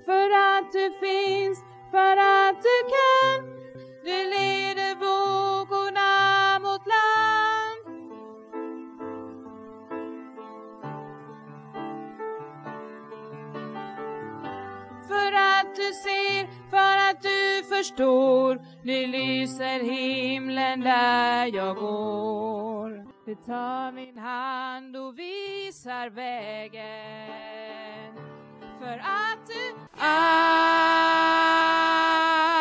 För att du finns, för att du kan. Du leder vågorna mot land. För att du ser, för att du förstår. Nu lyser himlen där jag går. Du tar min hand och visar vägen. För att du är.